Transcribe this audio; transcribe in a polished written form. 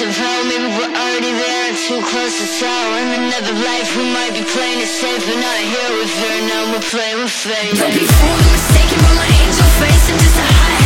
of hell. Maybe we're already there and too close to tell. In another life we might be playing it safe, but not here with fear. Now we're playing with fate. Don't be fooled, mistaken for my angel face. I'm just a hot